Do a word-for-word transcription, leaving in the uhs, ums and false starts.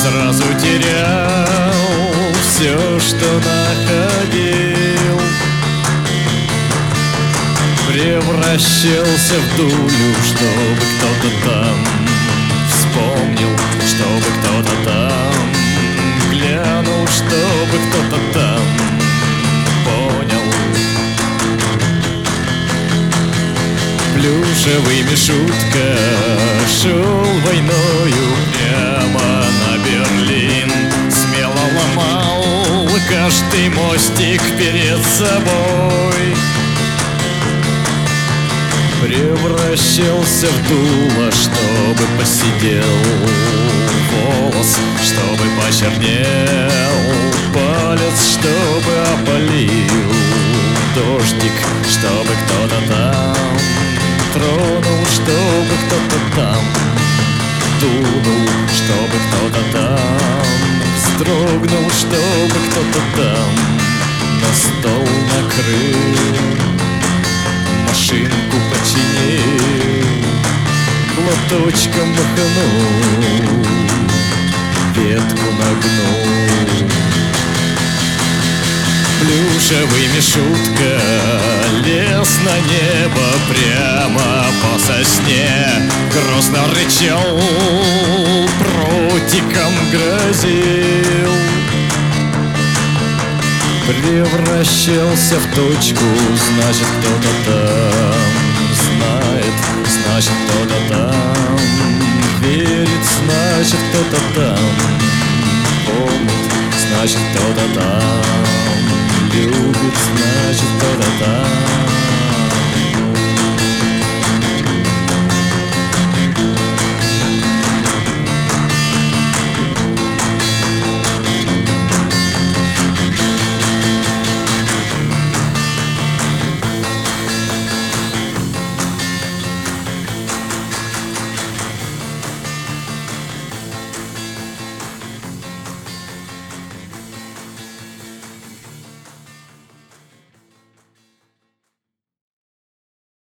сразу терял все, что находил. Превращался в дулю, чтобы кто-то там вспомнил, чтобы кто-то там глянул, чтобы кто-то там понял. Плюшевый Мишутка шел войною прямо на Берлин, смело ломал каждый мостик перед собой. Превращался в дуло, чтобы посидел волос, чтобы почернел палец, чтобы опалил дождик, чтобы кто-то там тронул, чтобы кто-то там дунул, чтобы кто-то там вздрогнул, чтобы кто-то там на стол накрыл, машинку починил, платочком махнул, ветку нагнул. Плюшевый Мишутка лез на небо прямо по сосне, грозно рычал, прутиком грозил. Превращался в точку, значит кто-то там знает, значит кто-то там верит, значит кто-то там помнит, значит кто-то там любит, значит кто-то там